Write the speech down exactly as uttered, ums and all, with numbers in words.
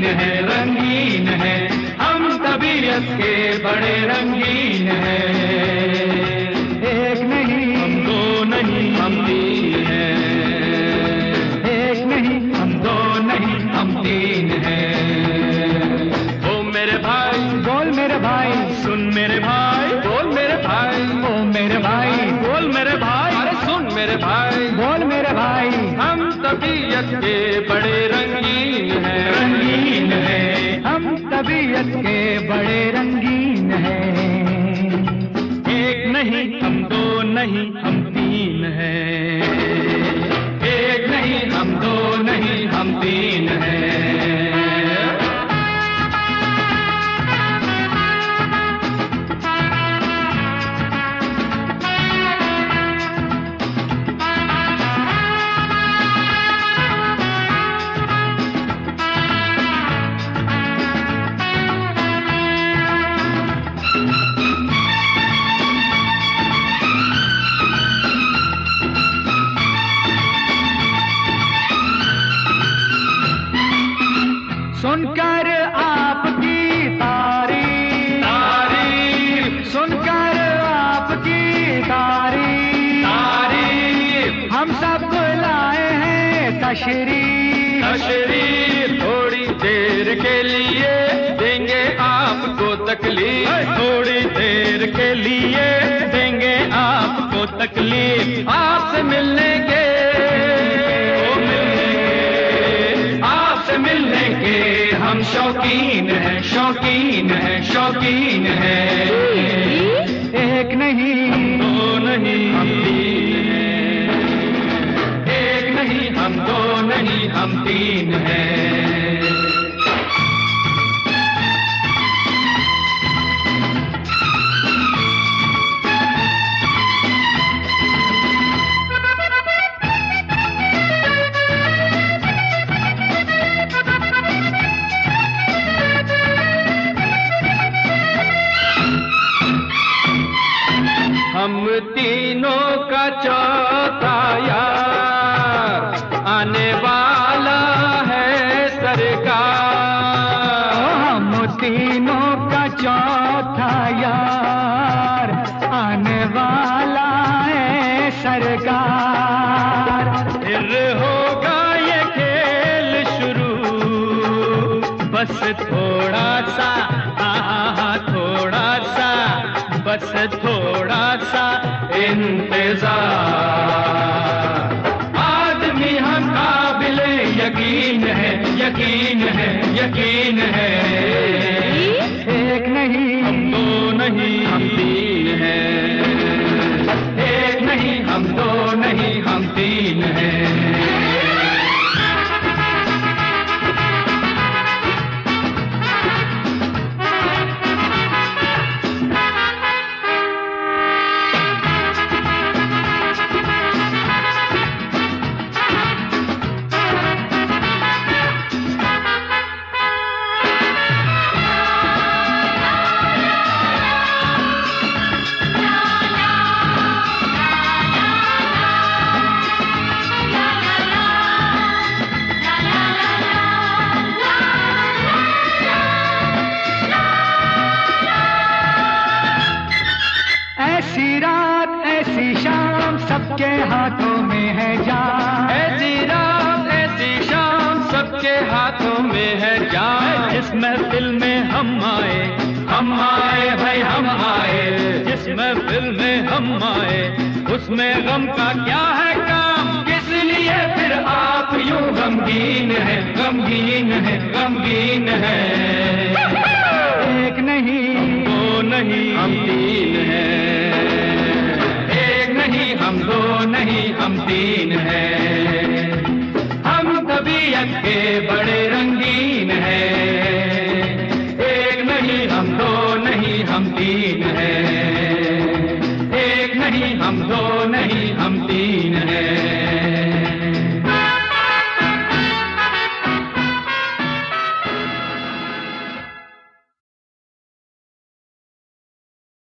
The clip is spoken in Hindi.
है रंगीन है, हम तबीयत के बड़े रंगीन है। एक नहीं हम दो नहीं हम तीन है, एक नहीं हम दो नहीं हम तीन है। ओ मेरे भाई बोल मेरे भाई, सुन मेरे भाई, बोल मेरे भाई, ओ मेरे भाई बोल मेरे भाई, अरे सुन मेरे भाई, बोल मेरे भाई। हम तबीयत के बड़े रंगीन है, रंगीन है, हम तबीयत के बड़े रंगीन हैं। एक नहीं हम दो नहीं हम तीन है, एक नहीं हम दो नहीं हम तीन है। सुनकर आपकी तारीफ, तारीफ सुनकर आपकी तारीफ, तारीफ हम सब लाए हैं तशरीफ। तशरीफ थोड़ी देर के लिए देंगे आपको तकलीफ, थोड़ी देर के लिए देंगे आपको तकलीफ। आपसे मिलने के आपसे मिलने के हम शौकीन हैं, शौकीन हैं, शौकीन हैं। एक नहीं दो नहीं हम तीन हैं, एक नहीं हम दो नहीं हम तीन हैं। हम तीनों का चौथा यार आने वाला है सरकार। हम तीनों का चौथा यार आने वाला है सरकार। फिर होगा ये खेल शुरू, बस थोड़ा सा, हाँ थोड़ा सा, बस थोड़ा सा इंतजार। आदमी हम काबिले यकीन है, यकीन है, यकीन है। एक नहीं हम दो नहीं हम तीन है, एक नहीं हम दो नहीं हम तीन है। ऐसी रात ऐसी शाम सबके हाथों में है जान। ऐसी रात ऐसी शाम सबके हाथों में है जान। जिस महफिल में हम आए, हम आए भाई हम आए, जिस महफिल में हम आए उसमें गम का क्या है काम। किस लिए फिर आप यूं गमगीन है, गमगीन है, गमगीन है। एक नहीं दो नहीं हम तीन हैं, एक नहीं हम दो नहीं हम तीन हैं। हम तबीयत के बड़े रंगीन हैं, एक नहीं हम दो नहीं हम तीन हैं, एक नहीं हम दो नहीं